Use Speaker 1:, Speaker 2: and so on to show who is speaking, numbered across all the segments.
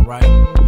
Speaker 1: y'all, right?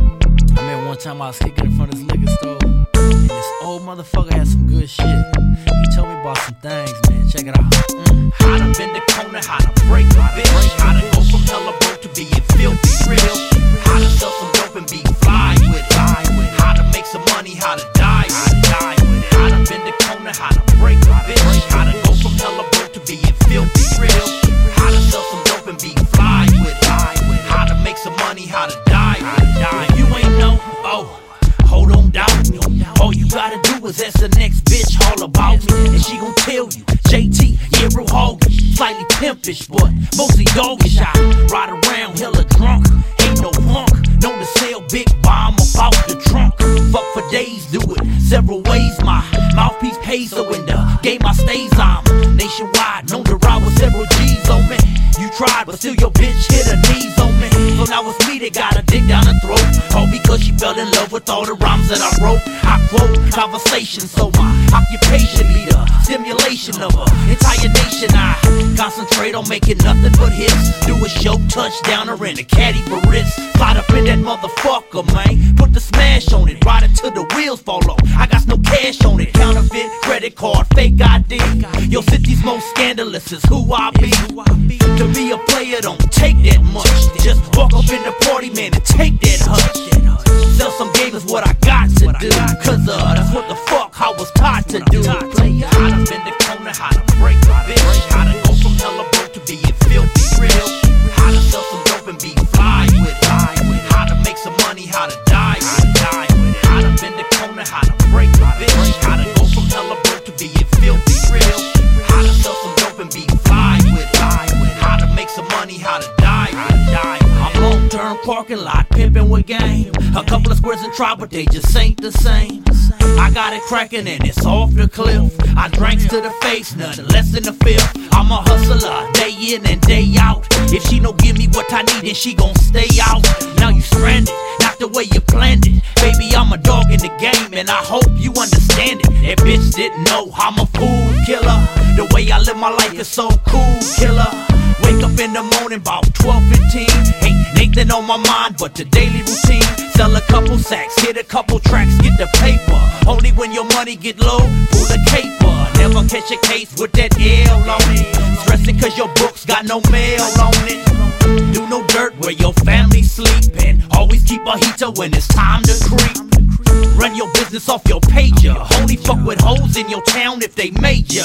Speaker 1: I remember one time I was kicking in front of this liquor store, and this old motherfucker had some good shit. He told me about some things, man. Check it out.
Speaker 2: How to bend the corner, how to break the bitch, how to go from hella broke to being filthy rich, how to sell some dope and be fly with it, how to make some money, how to die with it, how to bend the corner, how to break the bitch, how to go from hella broke to being filthy rich, how to sell some dope and be fly with it, how to make some money, how to die with it. If you ain't know, oh, hold on down. All you gotta do is ask the next bitch all about me, and she gon' tell you, JT, yeah, real hoggy, slightly pimpish, but mostly doggish. I ride around hella drunk, ain't no punk, known to sell big bomb about the trunk. Fuck for days, do it several ways. My mouthpiece pays, so in the game I stays, I'm nationwide, known to ride with several G's on me. You tried, but still your bitch hit her knees on me. So now it's me that gotta dig down her throat, all because she fell in love with all the rhymes that I wrote. I quote conversation, so my occupation leader, stimulation of her entire nation. I concentrate on making nothing but hits. Do a show, touchdown, or in a caddy for Ritz. Slide up in that motherfucker, man. Put the smash on it, ride it till the wheels fall off. I got no cash on it. Counterfeit, credit card, fake ID. Your city's most scandalous is who I be. To be a player don't take that much. Just walk up in the party, man, and take that hutch. Sell some game is what I got to do, cause that's what the fuck I was taught to do. How to bend the corner, how to break the bitch, how to go from hella broke to being filthy real, how to sell some dope and be fly with it, how to make some money, how to die with it, how to bend the corner, how to break the bitch, how to go from hella broke to being filthy real, how to sell some dope and be fly with it, how to make some money, how to die with it. I'm long-term parking lot, pimping with game. A couple of squares in try, but they just ain't the same. I got it cracking and it's off the cliff. I drinks to the face, nothing less than a fifth. I'm a hustler, day in and day out. If she don't give me what I need, then she gon' stay out. Now you stranded, not the way you planned it. Baby, I'm a dog in the game and I hope you understand it. That bitch didn't know I'm a fool killer. The way I live my life is so cool, killer. Wake up in the morning about 12:15. Ain't Nathan on my mind, but the daily routine. Sell a couple sacks, hit a couple tracks, get the paper. Only when your money get low, pull the caper. Never catch a case with that L on it. Stressing cause your books got no mail on it. Do no dirt where your family sleeping. Always keep a heater when it's time to creep. Run your business off your pager. Only fuck with hoes in your town if they major.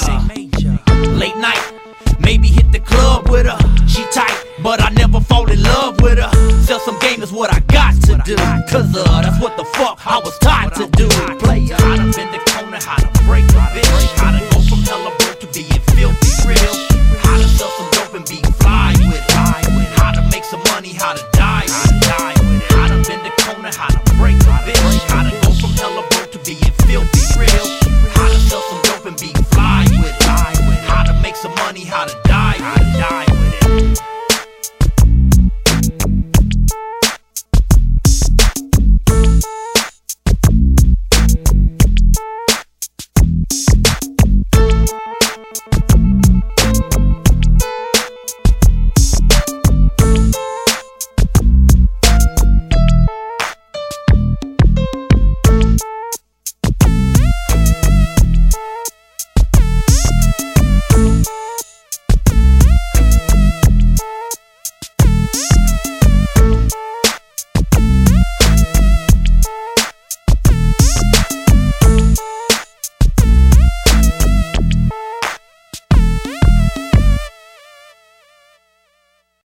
Speaker 2: Late night, maybe hit the club with her. She tight, but I never fall in love with her. Sell some game is what I got to do, cause that's what the fuck I was taught to do. Play how to bend the corner, how to break